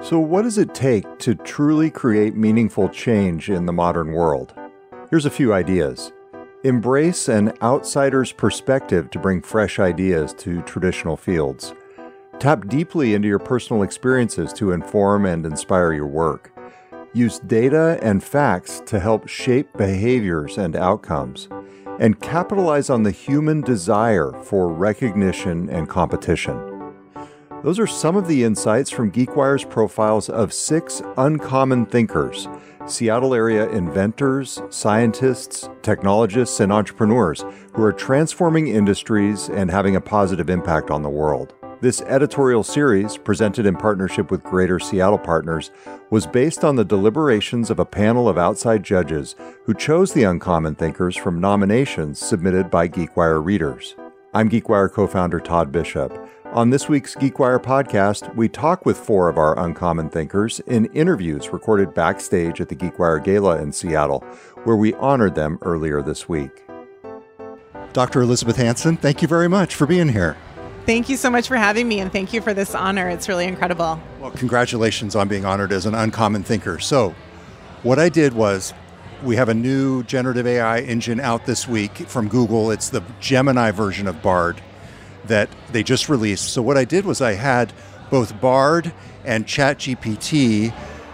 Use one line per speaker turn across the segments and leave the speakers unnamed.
So what does it take to truly create meaningful change in the modern world? Here's a few ideas. Embrace an outsider's perspective to bring fresh ideas to traditional fields. Tap deeply into your personal experiences to inform and inspire your work. Use data and facts to help shape behaviors and outcomes. And capitalize on the human desire for recognition and competition. Those are some of the insights from GeekWire's profiles of 6 uncommon thinkers, Seattle area inventors, scientists, technologists, and entrepreneurs who are transforming industries and having a positive impact on the world. This editorial series, presented in partnership with Greater Seattle Partners, was based on the deliberations of a panel of outside judges who chose the uncommon thinkers from nominations submitted by GeekWire readers. I'm GeekWire co-founder Todd Bishop. On this week's GeekWire podcast, we talk with 4 of our uncommon thinkers in interviews recorded backstage at the GeekWire Gala in Seattle, where we honored them earlier this week. Dr. Elizabeth Hanson, thank you very much for being here.
Thank you so much for having me, and thank you for this honor. It's really incredible.
Well, congratulations on being honored as an uncommon thinker. So, what I did was, we have a new generative AI engine out this week from Google. It's the Gemini version of Bard that they just released. So what I did was I had both Bard and ChatGPT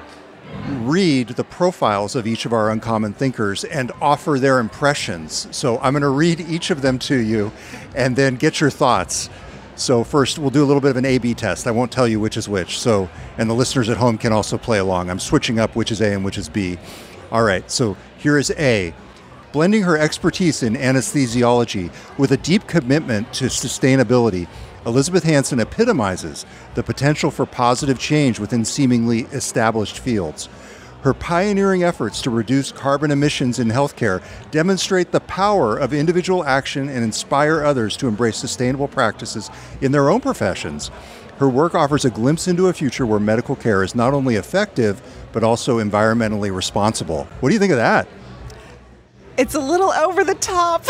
read the profiles of each of our uncommon thinkers and offer their impressions. So I'm going to read each of them to you and then get your thoughts. So first, we'll do a little bit of an A/B test. I won't tell you which is which. So, and the listeners at home can also play along. I'm switching up which is A and which is B. All right, so here is A. Blending her expertise in anesthesiology with a deep commitment to sustainability, Elizabeth Hanson epitomizes the potential for positive change within seemingly established fields. Her pioneering efforts to reduce carbon emissions in healthcare demonstrate the power of individual action and inspire others to embrace sustainable practices in their own professions. Her work offers a glimpse into a future where medical care is not only effective, but also environmentally responsible. What do you think of that?
It's a little over the top,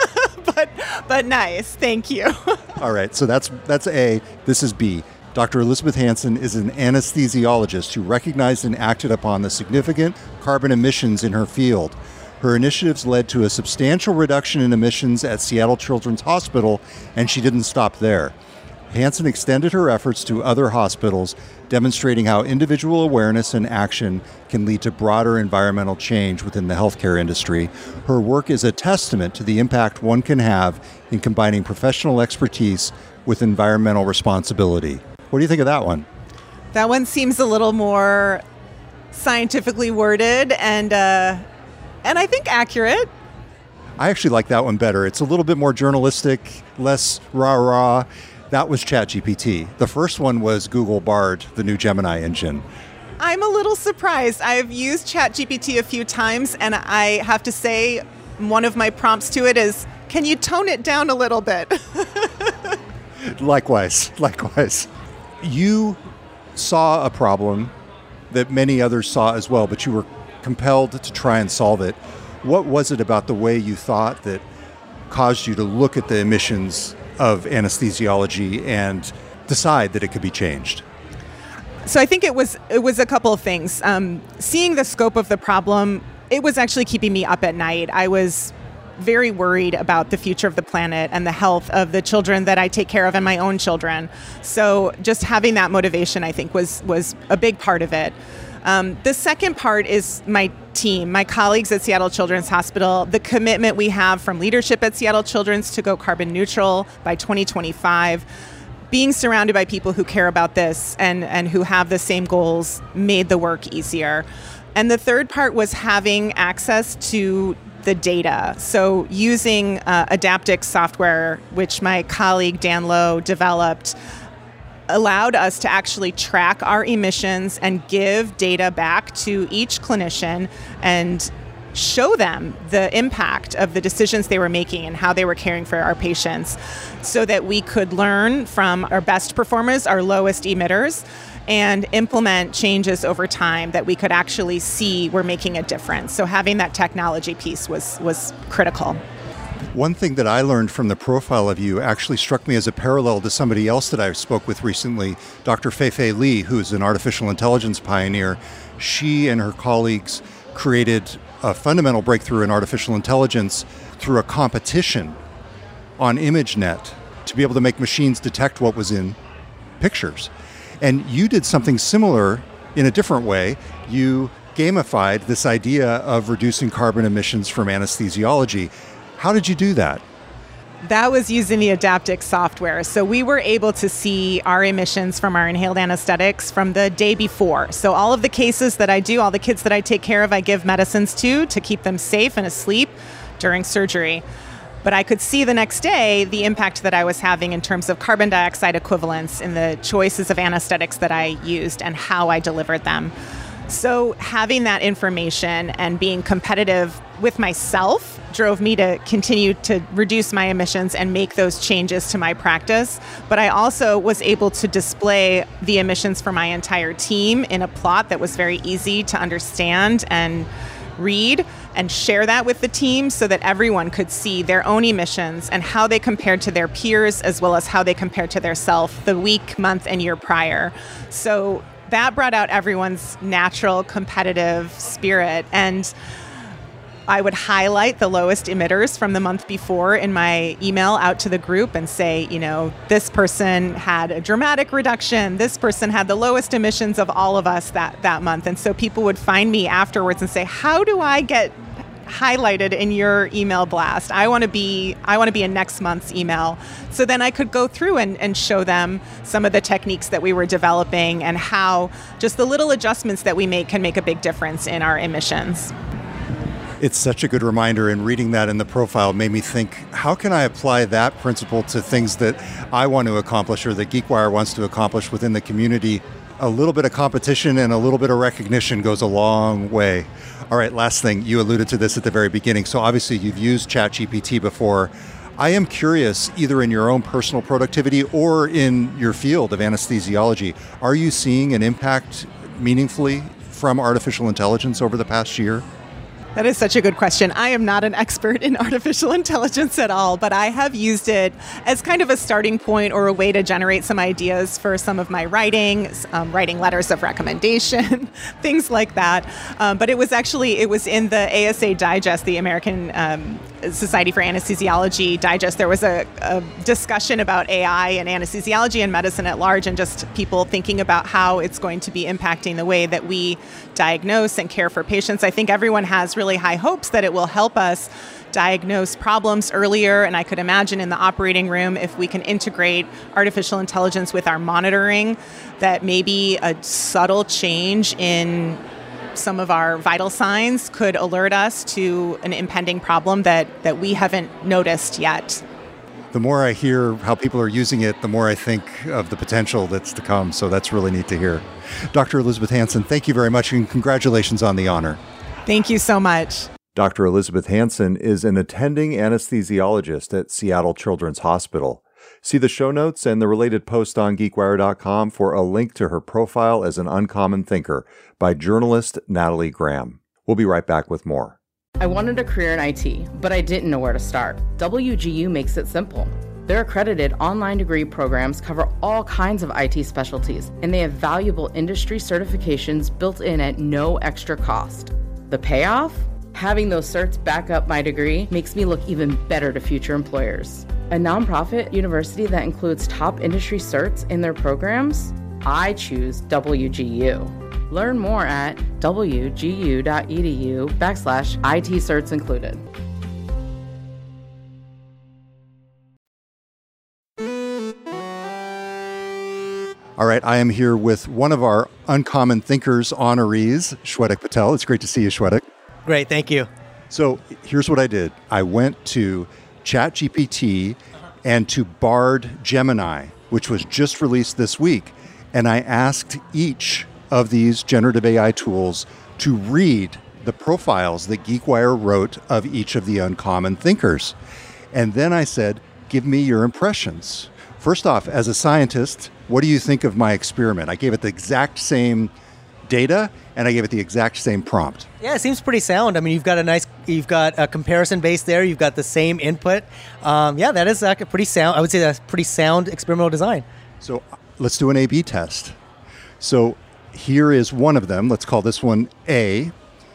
but nice. Thank you.
All right, so that's A. This is B. Dr. Elizabeth Hanson is an anesthesiologist who recognized and acted upon the significant carbon emissions in her field. Her initiatives led to a substantial reduction in emissions at Seattle Children's Hospital, and she didn't stop there. Hanson extended her efforts to other hospitals, demonstrating how individual awareness and action can lead to broader environmental change within the healthcare industry. Her work is a testament to the impact one can have in combining professional expertise with environmental responsibility. What do you think of that one?
That one seems a little more scientifically worded and I think accurate.
I actually like that one better. It's a little bit more journalistic, less rah-rah. That was ChatGPT. The first one was Google Bard, the new Gemini engine.
I'm a little surprised. I've used ChatGPT a few times, and I have to say one of my prompts to it is, can you tone it down a little bit?
Likewise. You saw a problem that many others saw as well, but you were compelled to try and solve it. What was it about the way you thought that caused you to look at the emissions of anesthesiology and decide that it could be changed?
So I think it was a couple of things. Seeing the scope of the problem, it was actually keeping me up at night. I was very worried about the future of the planet and the health of the children that I take care of and my own children. So just having that motivation, I think, was a big part of it. The second part is my team, my colleagues at Seattle Children's Hospital, the commitment we have from leadership at Seattle Children's to go carbon neutral by 2025. Being surrounded by people who care about this and who have the same goals made the work easier. And the third part was having access to the data. So using Adaptix software, which my colleague Dan Lowe developed, allowed us to actually track our emissions and give data back to each clinician and show them the impact of the decisions they were making and how they were caring for our patients so that we could learn from our best performers, our lowest emitters, and implement changes over time that we could actually see were making a difference. So having that technology piece was critical.
One thing that I learned from the profile of you actually struck me as a parallel to somebody else that I spoke with recently, Dr. Fei-Fei Li, who's an artificial intelligence pioneer. She and her colleagues created a fundamental breakthrough in artificial intelligence through a competition on ImageNet to be able to make machines detect what was in pictures. And you did something similar in a different way. You gamified this idea of reducing carbon emissions from anesthesiology. How did you do that?
That was using the Adaptix software. So we were able to see our emissions from our inhaled anesthetics from the day before. So all of the cases that I do, all the kids that I take care of, I give medicines to keep them safe and asleep during surgery. But I could see the next day the impact that I was having in terms of carbon dioxide equivalents in the choices of anesthetics that I used and how I delivered them. So having that information and being competitive with myself drove me to continue to reduce my emissions and make those changes to my practice. But I also was able to display the emissions for my entire team in a plot that was very easy to understand and read, and share that with the team so that everyone could see their own emissions and how they compared to their peers, as well as how they compared to their self the week, month, and year prior. So that brought out everyone's natural competitive spirit. And I would highlight the lowest emitters from the month before in my email out to the group and say, this person had a dramatic reduction. This person had the lowest emissions of all of us that month. And so people would find me afterwards and say, how do I get highlighted in your email blast? I want to be in next month's email. So then I could go through and show them some of the techniques that we were developing and how just the little adjustments that we make can make a big difference in our emissions.
It's such a good reminder, and reading that in the profile made me think, how can I apply that principle to things that I want to accomplish or that GeekWire wants to accomplish within the community? A little bit of competition and a little bit of recognition goes a long way. All right, last thing, you alluded to this at the very beginning. So obviously you've used ChatGPT before. I am curious, either in your own personal productivity or in your field of anesthesiology, are you seeing an impact meaningfully from artificial intelligence over the past year?
That is such a good question. I am not an expert in artificial intelligence at all, but I have used it as kind of a starting point or a way to generate some ideas for some of my writing, writing letters of recommendation, things like that. But it was in the ASA Digest, the American Society for Anesthesiology Digest. There was a discussion about AI and anesthesiology and medicine at large, and just people thinking about how it's going to be impacting the way that we diagnose and care for patients. I think everyone has really high hopes that it will help us diagnose problems earlier, and I could imagine in the operating room, if we can integrate artificial intelligence with our monitoring, that maybe a subtle change in some of our vital signs could alert us to an impending problem that we haven't noticed yet.
The more I hear how people are using it, the more I think of the potential that's to come. So that's really neat to hear. Dr. Elizabeth Hanson, thank you very much, and congratulations on the honor.
Thank you so much.
Dr. Elizabeth Hanson is an attending anesthesiologist at Seattle Children's Hospital. See the show notes and the related post on GeekWire.com for a link to her profile as an uncommon thinker by journalist Natalie Graham. We'll be right back with more.
I wanted a career in IT, but I didn't know where to start. WGU makes it simple. Their accredited online degree programs cover all kinds of IT specialties, and they have valuable industry certifications built in at no extra cost. The payoff? Having those certs back up my degree makes me look even better to future employers. A nonprofit university that includes top industry certs in their programs? I choose WGU. Learn more at wgu.edu/IT certs included.
All right, I am here with one of our Uncommon Thinkers honorees, Shwetak Patel. It's great to see you, Shwetak.
Great, thank you.
So here's what I did. I went to ChatGPT and to Bard Gemini, which was just released this week, and I asked each of these generative AI tools to read the profiles that GeekWire wrote of each of the uncommon thinkers. And then I said, give me your impressions. First off, as a scientist, what do you think of my experiment? I gave it the exact same data, and I gave it the exact same prompt.
Yeah, it seems pretty sound. I mean, you've got a nice You've got a comparison base there. You've got the same input. That is a pretty sound. I would say that's pretty sound experimental design.
So let's do an A/B test. So here is one of them. Let's call this one A.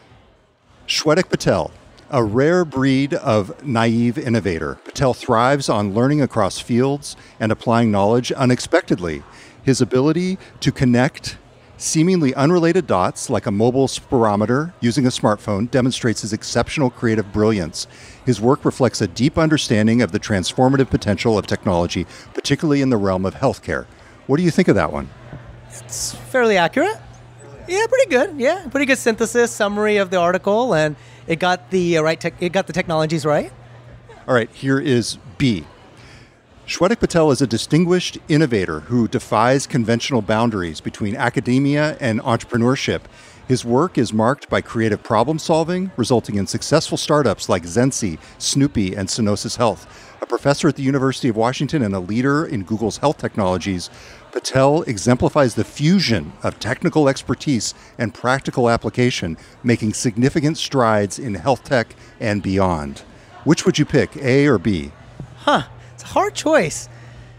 Shwetak Patel, a rare breed of naive innovator. Patel thrives on learning across fields and applying knowledge unexpectedly. His ability to connect seemingly unrelated dots like a mobile spirometer using a smartphone demonstrates his exceptional creative brilliance. His work reflects a deep understanding of the transformative potential of technology, particularly in the realm of healthcare. What do you think of that one?
It's fairly accurate. Yeah, pretty good. Yeah, pretty good synthesis, summary of the article, and it got the it got the technologies right.
All right, here is B. Shwetak Patel is a distinguished innovator who defies conventional boundaries between academia and entrepreneurship. His work is marked by creative problem solving, resulting in successful startups like Zensi, Snoopy, and Synosis Health. A professor at the University of Washington and a leader in Google's health technologies, Patel exemplifies the fusion of technical expertise and practical application, making significant strides in health tech and beyond. Which would you pick, A or B?
It's a hard choice.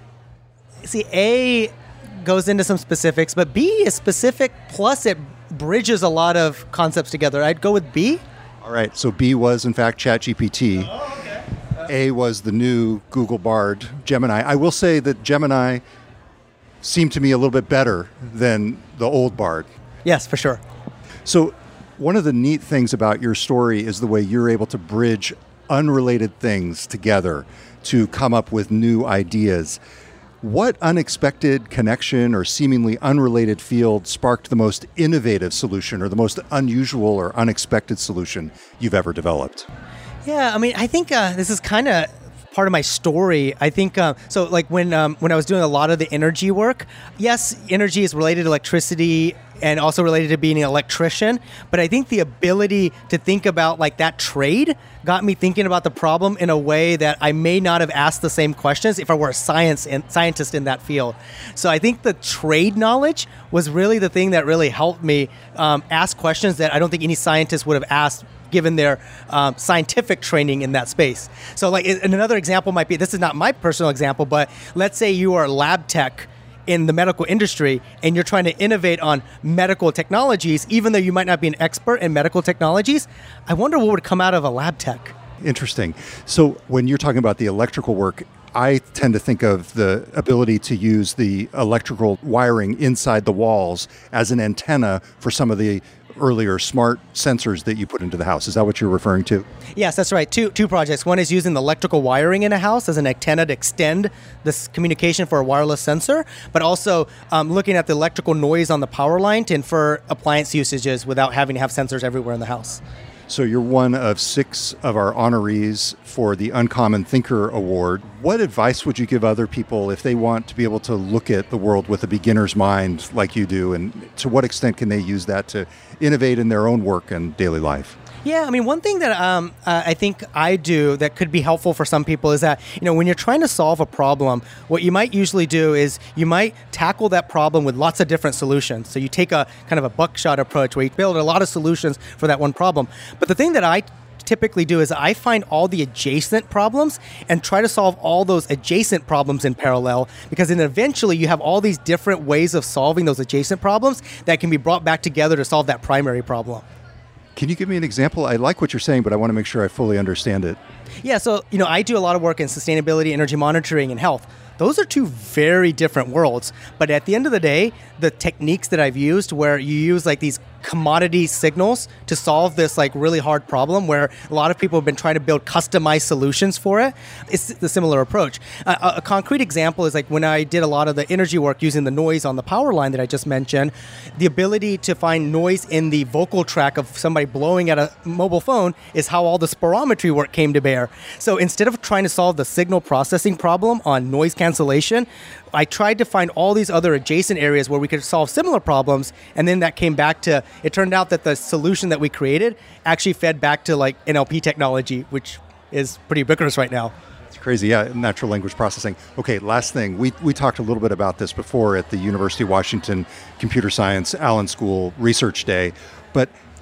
See, A goes into some specifics, but B is specific, plus it bridges a lot of concepts together. I'd go with B.
All right, so B was, in fact, ChatGPT.
Oh, okay.
A was the new Google Bard, Gemini. I will say that Gemini seemed to me a little bit better than the old Bard.
Yes, for sure.
So one of the neat things about your story is the way you're able to bridge unrelated things together to come up with new ideas. What unexpected connection or seemingly unrelated field sparked the most innovative solution or the most unusual or unexpected solution you've ever developed?
Yeah, I mean, I think this is kind of part of my story. I think so. Like when I was doing a lot of the energy work, yes, energy is related to electricity and also related to being an electrician. But I think the ability to think about like that trade got me thinking about the problem in a way that I may not have asked the same questions if I were a scientist in that field. So I think the trade knowledge was really the thing that really helped me ask questions that I don't think any scientist would have asked given their scientific training in that space. So like another example might be, this is not my personal example, but let's say you are a lab tech in the medical industry and you're trying to innovate on medical technologies, even though you might not be an expert in medical technologies. I wonder what would come out of a lab tech.
Interesting. So when you're talking about the electrical work, I tend to think of the ability to use the electrical wiring inside the walls as an antenna for some of the earlier smart sensors that you put into the house. Is that what you're referring to?
Yes, that's right. Two projects. One is using the electrical wiring in a house as an antenna to extend this communication for a wireless sensor, but also looking at the electrical noise on the power line to infer appliance usages without having to have sensors everywhere in the house.
So you're one of 6 of our honorees for the Uncommon Thinker Award. What advice would you give other people if they want to be able to look at the world with a beginner's mind like you do? And to what extent can they use that to innovate in their own work and daily life?
Yeah, I mean, one thing that I think I do that could be helpful for some people is that, when you're trying to solve a problem, what you might usually do is you might tackle that problem with lots of different solutions. So you take a kind of a buckshot approach where you build a lot of solutions for that one problem. But the thing that I typically do is I find all the adjacent problems and try to solve all those adjacent problems in parallel, because then eventually you have all these different ways of solving those adjacent problems that can be brought back together to solve that primary problem.
Can you give me an example? I like what you're saying, but I want to make sure I fully understand it.
Yeah, so, I do a lot of work in sustainability, energy monitoring, and health. Those are two very different worlds. But at the end of the day, the techniques that I've used where you use like these commodity signals to solve this like really hard problem where a lot of people have been trying to build customized solutions for it, it's the similar approach. A concrete example is like when I did a lot of the energy work using the noise on the power line that I just mentioned, the ability to find noise in the vocal track of somebody blowing at a mobile phone is how all the spirometry work came to bear. So instead of trying to solve the signal processing problem on noise cancellation, I tried to find all these other adjacent areas where we could solve similar problems, and then that came back to, it turned out that the solution that we created actually fed back to like NLP technology, which is pretty ubiquitous right now.
It's crazy, yeah, natural language processing. Okay, last thing. We talked a little bit about this before at the University of Washington Computer Science Allen School Research Day, but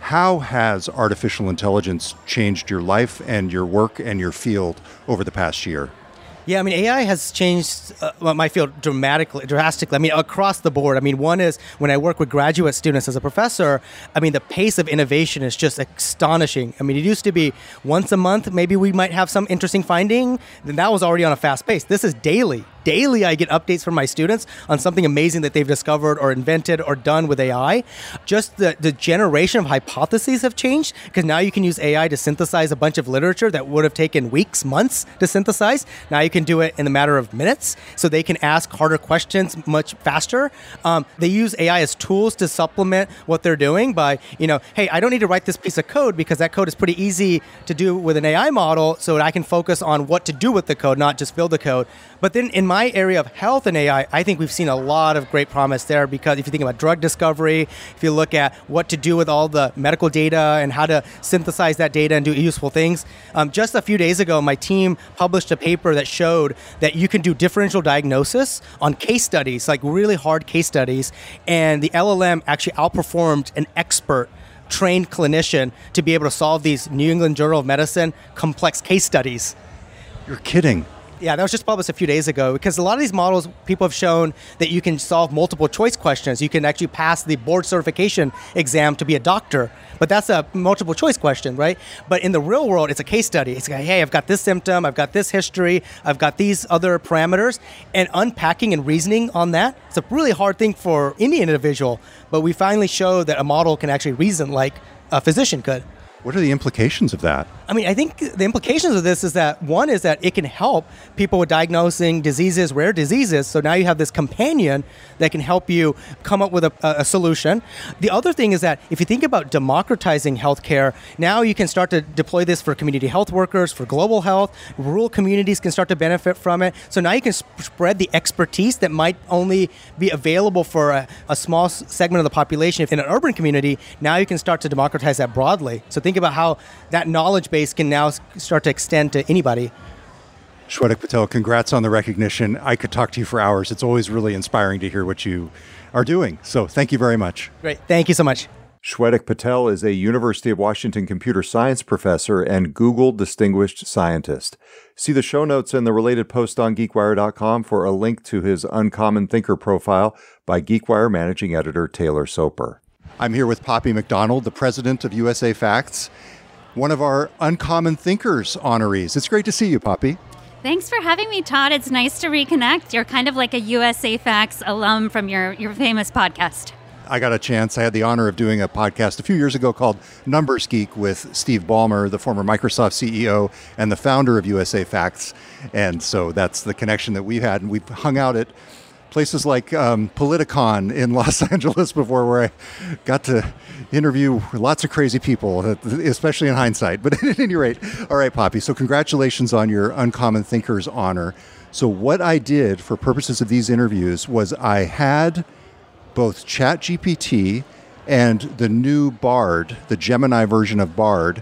How has artificial intelligence changed your life and your work and your field over the past year?
Yeah, I mean, AI has changed my field drastically. I mean, across the board. I mean, one is when I work with graduate students as a professor, I mean, the pace of innovation is just astonishing. I mean, it used to be once a month, maybe we might have some interesting finding. Then that was already on a fast pace. This is daily. Daily, I get updates from my students on something amazing that they've discovered or invented or done with AI. Just the generation of hypotheses have changed because now you can use AI to synthesize a bunch of literature that would have taken weeks, months to synthesize. Now you can do it in a matter of minutes, so they can ask harder questions much faster. They use AI as tools to supplement what they're doing by, hey, I don't need to write this piece of code because that code is pretty easy to do with an AI model, so that I can focus on what to do with the code, not just build the code. But then in my area of health and AI, I think we've seen a lot of great promise there because if you think about drug discovery, if you look at what to do with all the medical data and how to synthesize that data and do useful things. Just a few days ago, my team published a paper that showed that you can do differential diagnosis on case studies, like really hard case studies, and the LLM actually outperformed an expert trained clinician to be able to solve these New England Journal of Medicine complex case studies.
You're kidding.
Yeah, that was just published a few days ago because a lot of these models, people have shown that you can solve multiple choice questions. You can actually pass the board certification exam to be a doctor, but that's a multiple choice question, right? But in the real world, it's a case study. It's like, hey, I've got this symptom, I've got this history, I've got these other parameters, and unpacking and reasoning on that, it's a really hard thing for any individual, but we finally showed that a model can actually reason like a physician could.
What are the implications of that?
I mean, I think the implications of this is that one is that it can help people with diagnosing diseases, rare diseases. So now you have this companion that can help you come up with a solution. The other thing is that if you think about democratizing healthcare, now you can start to deploy this for community health workers, for global health. Rural communities can start to benefit from it. So now you can spread the expertise that might only be available for a small segment of the population. If in an urban community, now you can start to democratize that broadly. So think about how that knowledge base can now start to extend to anybody.
Shwetak Patel, congrats on the recognition. I could talk to you for hours. It's always really inspiring to hear what you are doing. So thank you very much.
Great. Thank you so much.
Shwetak Patel is a University of Washington computer science professor and Google Distinguished Scientist. See the show notes and the related post on GeekWire.com for a link to his Uncommon Thinker profile by GeekWire managing editor Taylor Soper. I'm here with Poppy McDonald, the president of USA Facts, one of our Uncommon Thinkers honorees. It's great to see you, Poppy.
Thanks for having me, Todd. It's nice to reconnect. You're kind of like a USA Facts alum from your famous podcast.
I got a chance. I had the honor of doing a podcast a few years ago called Numbers Geek with Steve Ballmer, the former Microsoft CEO and the founder of USA Facts. And so that's the connection that we've had. And we've hung out at places like Politicon in Los Angeles before, where I got to interview lots of crazy people, especially in hindsight. But at any rate, all right, Poppy, so congratulations on your Uncommon Thinkers honor. So what I did for purposes of these interviews was I had both ChatGPT and the new Bard, the Gemini version of Bard,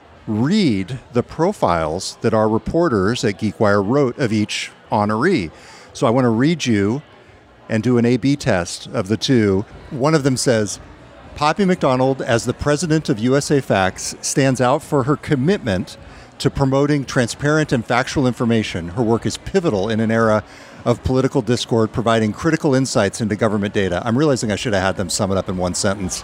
read the profiles that our reporters at GeekWire wrote of each honoree. So I want to read you and do an A/B test of the two. One of them says, Poppy McDonald, as the president of USA Facts, stands out for her commitment to promoting transparent and factual information. Her work is pivotal in an era of political discord, providing critical insights into government data. I'm realizing I should have had them sum it up in one sentence.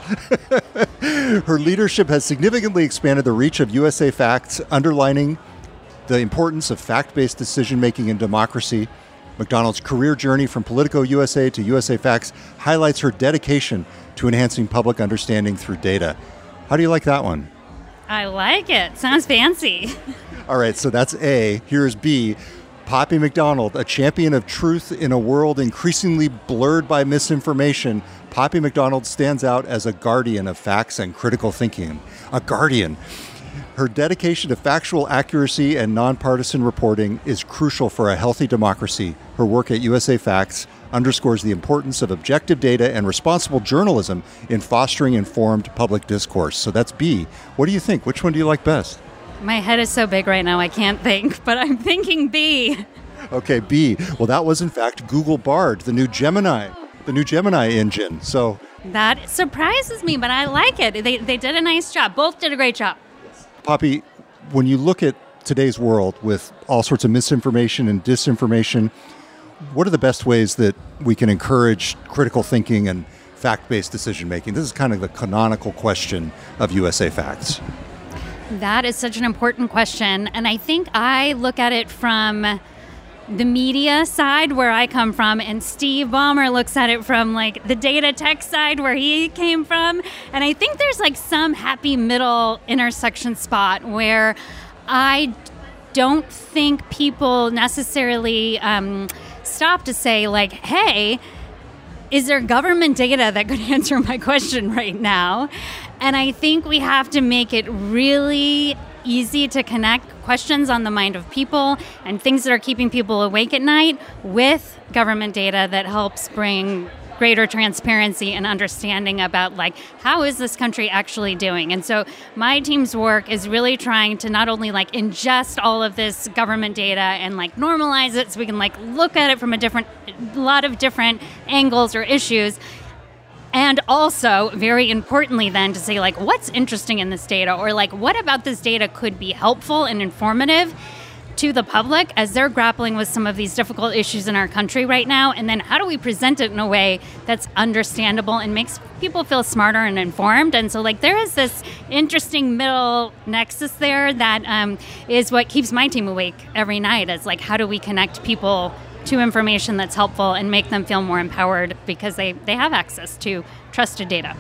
Her leadership has significantly expanded the reach of USA Facts, underlining the importance of fact-based decision-making in democracy. McDonald's career journey from Politico USA to USA Facts highlights her dedication to enhancing public understanding through data. How do you like that one?
I like it. Sounds fancy.
All right, so that's A. Here's B. Poppy McDonald, a champion of truth in a world increasingly blurred by misinformation. Poppy McDonald stands out as a guardian of facts and critical thinking. A guardian. Her dedication to factual accuracy and nonpartisan reporting is crucial for a healthy democracy. Her work at USA Facts underscores the importance of objective data and responsible journalism in fostering informed public discourse. So that's B. What do you think? Which one do you like best?
My head is so big right now I can't think, but I'm thinking B.
Okay, B. Well, that was in fact Google Bard, the new Gemini engine. So
That surprises me, but I like it. They did a nice job. Both did a great job.
Poppy, when you look at today's world with all sorts of misinformation and disinformation, what are the best ways that we can encourage critical thinking and fact-based decision-making? This is kind of the canonical question of USA Facts.
That is such an important question. And I think I look at it from the media side where I come from, and Steve Ballmer looks at it from like the data tech side where he came from. And I think there's like some happy middle intersection spot where I don't think people necessarily stop to say like, hey, is there government data that could answer my question right now? And I think we have to make it really easy to connect questions on the mind of people and things that are keeping people awake at night with government data that helps bring greater transparency and understanding about like how is this country actually doing. And so my team's work is really trying to not only like ingest all of this government data and like normalize it so we can like look at it from a lot of different angles or issues. And also, very importantly then, to say, like, what's interesting in this data? Or, like, what about this data could be helpful and informative to the public as they're grappling with some of these difficult issues in our country right now? And then how do we present it in a way that's understandable and makes people feel smarter and informed? And so, like, there is this interesting middle nexus there that is what keeps my team awake every night, is, like, how do we connect people to information that's helpful and make them feel more empowered because they have access to trusted data.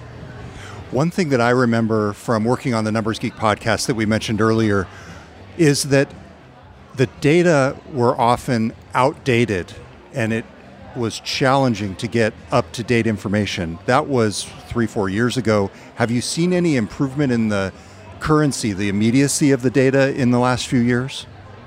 One thing that I remember from working on the Numbers Geek podcast that we mentioned earlier is that the data were often outdated and it was challenging to get up-to-date information. That was 3-4 years ago. Have you seen any improvement in the currency, the immediacy of the data in the last few years?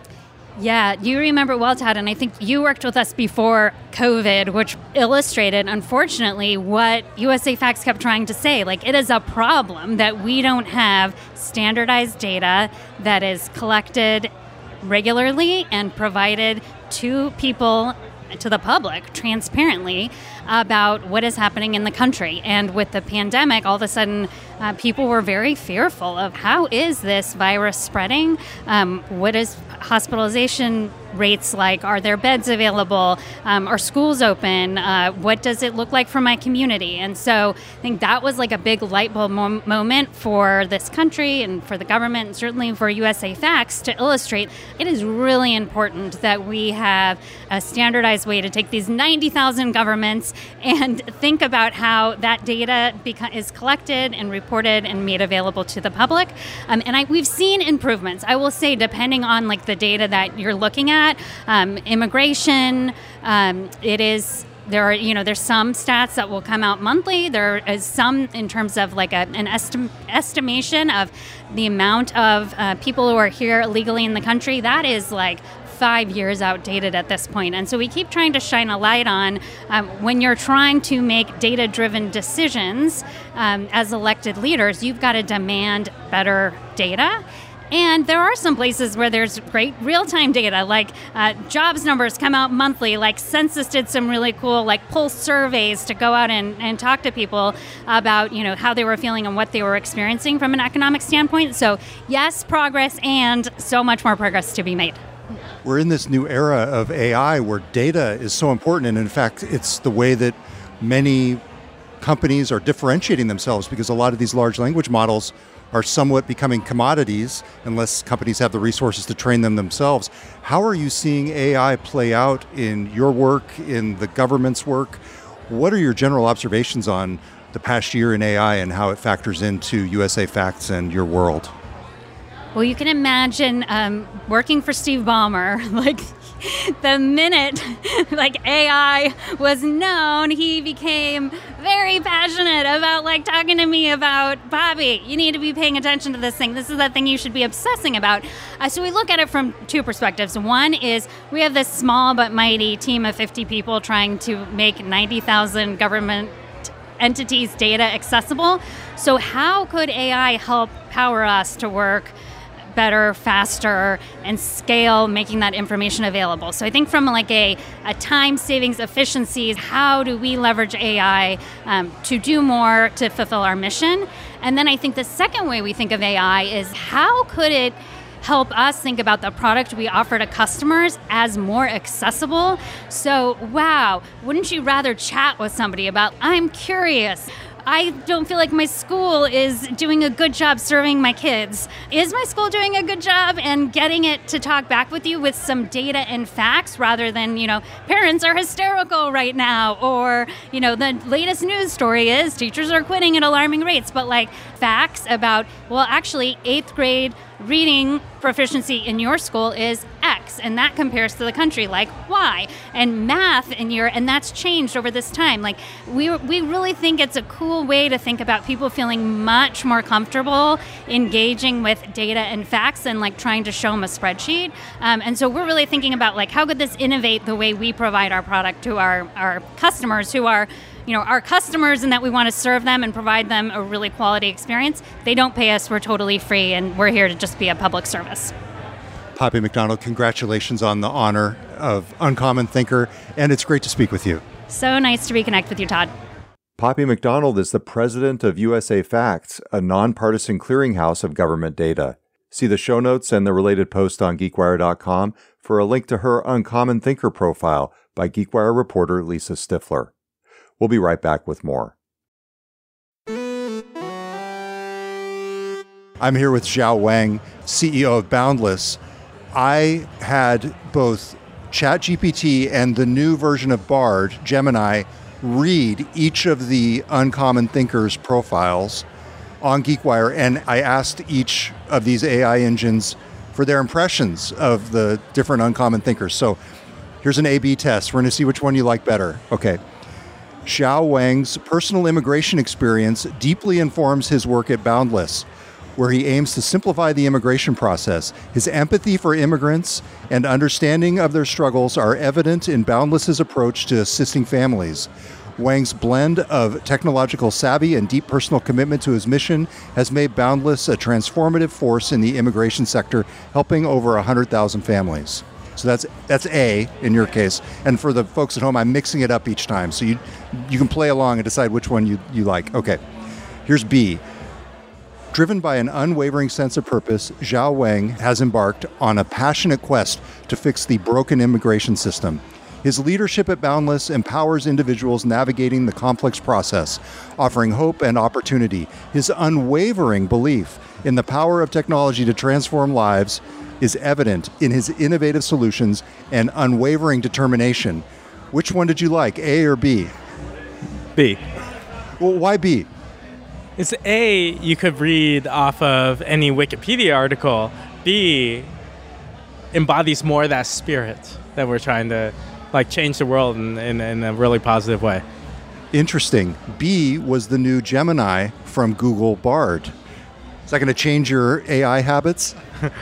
Yeah, you remember well, Todd, and I think you worked with us before COVID, which illustrated, unfortunately, what USA Facts kept trying to say. Like, it is a problem that we don't have standardized data that is collected regularly and provided to people, to the public, transparently about what is happening in the country. And with the pandemic, all of a sudden, people were very fearful of how is this virus spreading? What is hospitalization rates like? Are there beds available? Are schools open? What does it look like for my community? And so I think that was like a big light bulb moment for this country and for the government, and certainly for USA Facts, to illustrate it is really important that we have a standardized way to take these 90,000 governments and think about how that data is collected and reported and made available to the public. We've seen improvements. I will say, depending on like the data that you're looking at, immigration, there's some stats that will come out monthly. There is some in terms of like an estimation of the amount of people who are here illegally in the country. That is like 5 years outdated at this point. And so we keep trying to shine a light on when you're trying to make data-driven decisions as elected leaders, you've got to demand better data. And there are some places where there's great real-time data, like jobs numbers come out monthly, like Census did some really cool like pulse surveys to go out and talk to people about, how they were feeling and what they were experiencing from an economic standpoint. So yes, progress, and so much more progress to be made.
We're in this new era of AI where data is so important. And in fact, it's the way that many companies are differentiating themselves, because a lot of these large language models are somewhat becoming commodities unless companies have the resources to train them themselves. How are you seeing AI play out in your work, in the government's work? What are your general observations on the past year in AI and how it factors into USA Facts and your world?
Well, you can imagine working for Steve Ballmer, like the minute like AI was known, he became very passionate about like talking to me about, Bobby, you need to be paying attention to this thing. This is the thing you should be obsessing about. So we look at it from two perspectives. One is we have this small but mighty team of 50 people trying to make 90,000 government entities' data accessible. So how could AI help power us to work better, faster, and scale making that information available. So I think from like a time savings efficiencies, how do we leverage AI to do more to fulfill our mission? And then I think the second way we think of AI is how could it help us think about the product we offer to customers as more accessible? So, wow, wouldn't you rather chat with somebody about, I'm curious, I don't feel like my school is doing a good job serving my kids. Is my school doing a good job? And getting it to talk back with you with some data and facts rather than, parents are hysterical right now, or, the latest news story is teachers are quitting at alarming rates, but like facts about, well, actually 8th grade reading proficiency in your school is X, and that compares to the country like Y, and math and that's changed over this time. Like we really think it's a cool way to think about people feeling much more comfortable engaging with data and facts and like trying to show them a spreadsheet. And so we're really thinking about like how could this innovate the way we provide our product to our customers who are our customers, and that we want to serve them and provide them a really quality experience. They don't pay us. We're totally free, and we're here to just be a public service.
Poppy McDonald, congratulations on the honor of Uncommon Thinker, and it's great to speak with you.
So nice to reconnect with you, Todd.
Poppy McDonald is the president of USA Facts, a nonpartisan clearinghouse of government data. See the show notes and the related post on GeekWire.com for a link to her Uncommon Thinker profile by GeekWire reporter Lisa Stifler. We'll be right back with more. I'm here with Xiao Wang, CEO of Boundless. I had both ChatGPT and the new version of Bard, Gemini, read each of the Uncommon Thinkers profiles on GeekWire, and I asked each of these AI engines for their impressions of the different Uncommon Thinkers. So here's an A/B test. We're going to see which one you like better. Okay. Xiao Wang's personal immigration experience deeply informs his work at Boundless, where he aims to simplify the immigration process. His empathy for immigrants and understanding of their struggles are evident in Boundless's approach to assisting families. Wang's blend of technological savvy and deep personal commitment to his mission has made Boundless a transformative force in the immigration sector, helping over 100,000 families. So that's A in your case. And for the folks at home, I'm mixing it up each time. So you can play along and decide which one you like. Okay, here's B. Driven by an unwavering sense of purpose, Xiao Wang has embarked on a passionate quest to fix the broken immigration system. His leadership at Boundless empowers individuals navigating the complex process, offering hope and opportunity. His unwavering belief in the power of technology to transform lives is evident in his innovative solutions and unwavering determination. Which one did you like, A or B?
B.
Well, why B?
It's A, you could read off of any Wikipedia article. B, embodies more of that spirit that we're trying to change the world in a really positive way.
Interesting. B was the new Gemini from Google Bard. Is that going to change your AI habits?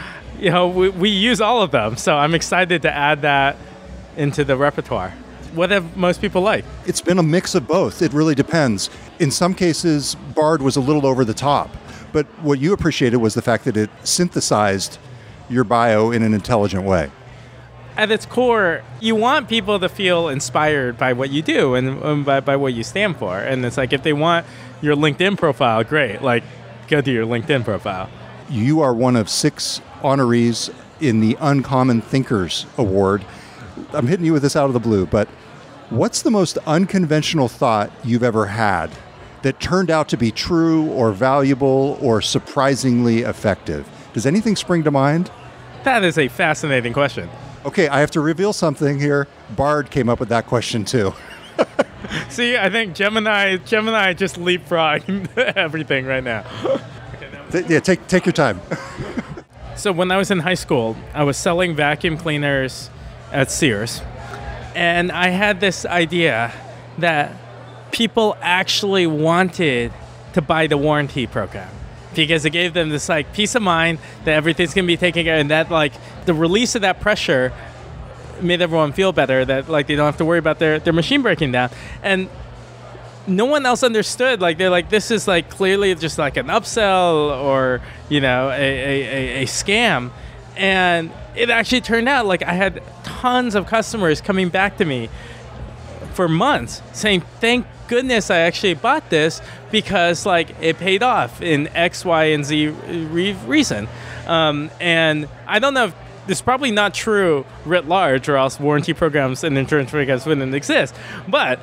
We use all of them, so I'm excited to add that into the repertoire. What have most people liked?
It's been a mix of both. It really depends. In some cases, Bard was a little over the top, but what you appreciated was the fact that it synthesized your bio in an intelligent way.
At its core, you want people to feel inspired by what you do and by what you stand for. And it's like, if they want your LinkedIn profile, great. Go to your LinkedIn profile.
You are one of 6 honorees in the Uncommon Thinkers Award. I'm hitting you with this out of the blue, but what's the most unconventional thought you've ever had that turned out to be true or valuable or surprisingly effective? Does anything spring to mind?
That is a fascinating question.
Okay, I have to reveal something here. Bard came up with that question too.
See, I think Gemini just leapfrogged everything right now.
Yeah, take your time.
So when I was in high school, I was selling vacuum cleaners at Sears. And I had this idea that people actually wanted to buy the warranty program because it gave them this peace of mind that everything's going to be taken care of, and that the release of that pressure made everyone feel better, that they don't have to worry about their machine breaking down. And no one else understood. Like, they're like, this is like clearly just like an upsell or, you know, a scam. And it actually turned out like I had tons of customers coming back to me for months saying, thank goodness I actually bought this because like it paid off in X, Y, and Z reason. And I don't know if this is probably not true writ large, or else warranty programs and insurance programs wouldn't exist. But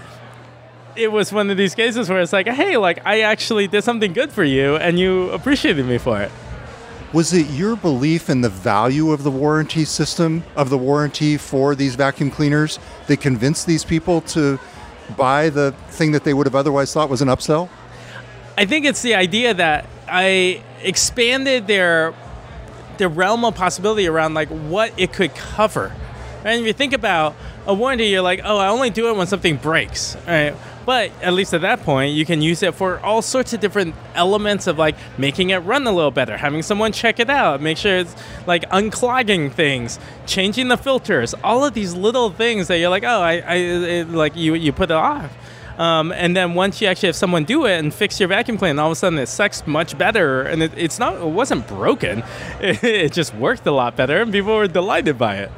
it was one of these cases where it's like, hey, like I actually did something good for you and you appreciated me for it.
Was it your belief in the value of the warranty system, of the warranty for these vacuum cleaners, that convinced these people to buy the thing that they would have otherwise thought was an upsell?
I think it's the idea that I expanded their realm of possibility around like what it could cover. And if you think about a warranty, you're like, oh, I only do it when something breaks, right? But at least at that point, you can use it for all sorts of different elements of like making it run a little better, having someone check it out, make sure it's like unclogging things, changing the filters, all of these little things that you're like, oh, like you put it off. And then once you actually have someone do it and fix your vacuum cleaner, all of a sudden it sucks much better, and it wasn't broken. It just worked a lot better, and people were delighted by it.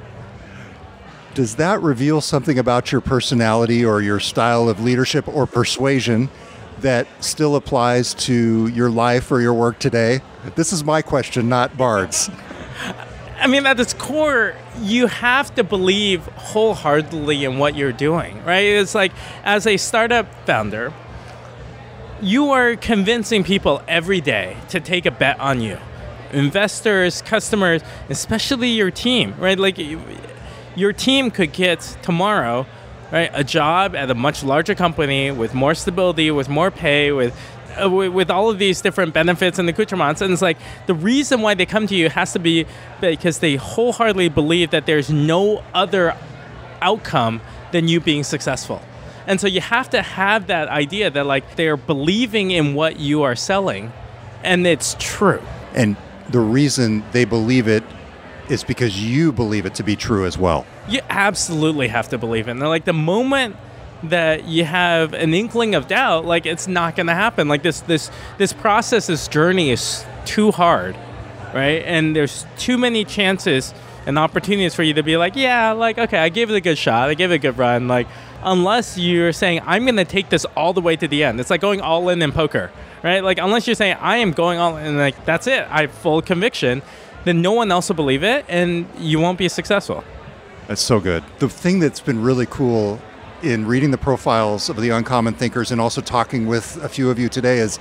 Does that reveal something about your personality or your style of leadership or persuasion that still applies to your life or your work today? This is my question, not Bard's.
I mean, at its core, you have to believe wholeheartedly in what you're doing, right? It's like, as a startup founder, you are convincing people every day to take a bet on you. Investors, customers, especially your team, right? Like, your team could get tomorrow, right, a job at a much larger company with more stability, with more pay, with all of these different benefits and accoutrements. And it's like the reason why they come to you has to be because they wholeheartedly believe that there's no other outcome than you being successful. And so you have to have that idea that like they're believing in what you are selling, and it's true.
And the reason they believe it is because you believe it to be true as well.
You absolutely have to believe it. And like the moment that you have an inkling of doubt, like it's not going to happen. Like this process, this journey is too hard, right? And there's too many chances and opportunities for you to be like, yeah, like, okay, I gave it a good shot. I gave it a good run. Like, unless you're saying, I'm going to take this all the way to the end. It's like going all in poker, right? Like, unless you're saying, I am going all in, like, that's it. I have full conviction. Then no one else will believe it, and you won't be successful.
That's so good. The thing that's been really cool in reading the profiles of the uncommon thinkers and also talking with a few of you today is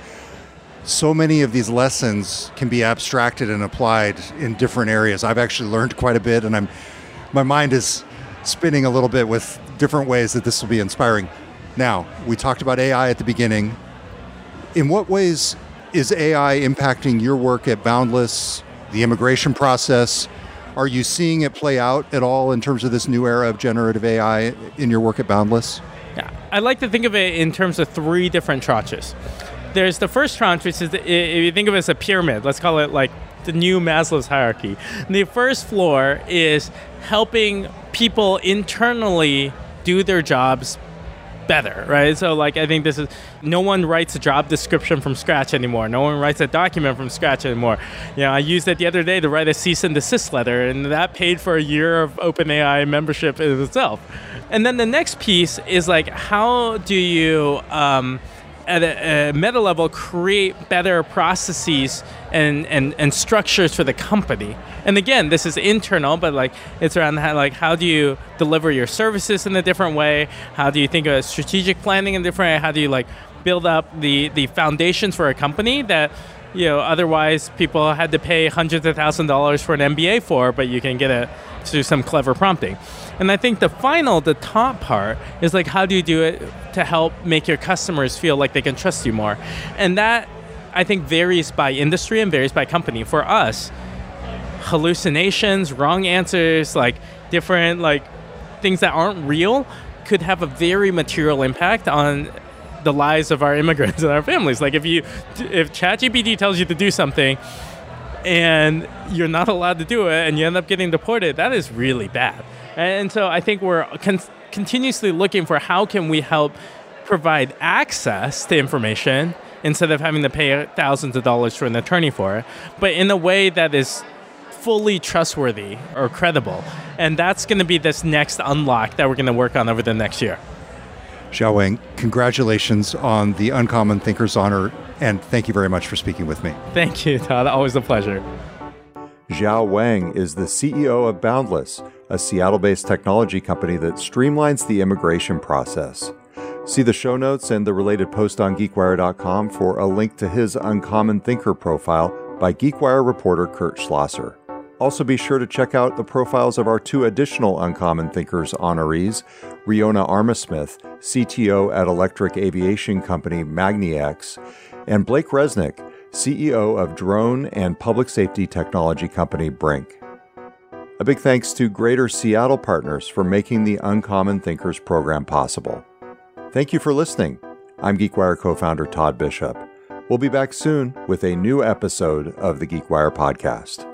so many of these lessons can be abstracted and applied in different areas. I've actually learned quite a bit, and my mind is spinning a little bit with different ways that this will be inspiring. Now, we talked about AI at the beginning. In what ways is AI impacting your work at Boundless, the immigration process? Are you seeing it play out at all in terms of this new era of generative AI in your work at Boundless?
Yeah, I like to think of it in terms of three different tranches. There's the first tranche, which is, if you think of it as a pyramid, let's call it like the new Maslow's hierarchy. The first floor is helping people internally do their jobs better, right? So like, I think this is, no one writes a job description from scratch anymore. No one writes a document from scratch anymore. You know, I used it the other day to write a cease and desist letter, and that paid for a year of OpenAI membership in itself. And then the next piece is like, how do you, at a meta level, create better processes and structures for the company? And again, this is internal, but like it's around how do you deliver your services in a different way? How do you think of strategic planning in a different way? How do you like build up the foundations for a company that, you know, otherwise people had to pay hundreds of $1,000s for an MBA for, but you can get it through some clever prompting. And I think the top part is like, how do you do it to help make your customers feel like they can trust you more? And that, I think, varies by industry and varies by company. For us, hallucinations, wrong answers, like different like things that aren't real could have a very material impact on the lives of our immigrants and our families. Like if ChatGPT tells you to do something and you're not allowed to do it and you end up getting deported, that is really bad. And so I think we're continuously looking for how can we help provide access to information instead of having to pay thousands of dollars to an attorney for it, but in a way that is fully trustworthy or credible. And that's going to be this next unlock that we're going to work on over the next year.
Xiao Wang, congratulations on the Uncommon Thinkers Honor, and thank you very much for speaking with me.
Thank you, Todd. Always a pleasure.
Xiao Wang is the CEO of Boundless, a Seattle-based technology company that streamlines the immigration process. See the show notes and the related post on GeekWire.com for a link to his Uncommon Thinker profile by GeekWire reporter Kurt Schlosser. Also be sure to check out the profiles of our 2 additional Uncommon Thinkers honorees, Riona Armasmith, CTO at electric aviation company magniX, and Blake Resnick, CEO of drone and public safety technology company Brink. A big thanks to Greater Seattle partners for making the Uncommon Thinkers program possible. Thank you for listening. I'm GeekWire co-founder Todd Bishop. We'll be back soon with a new episode of the GeekWire podcast.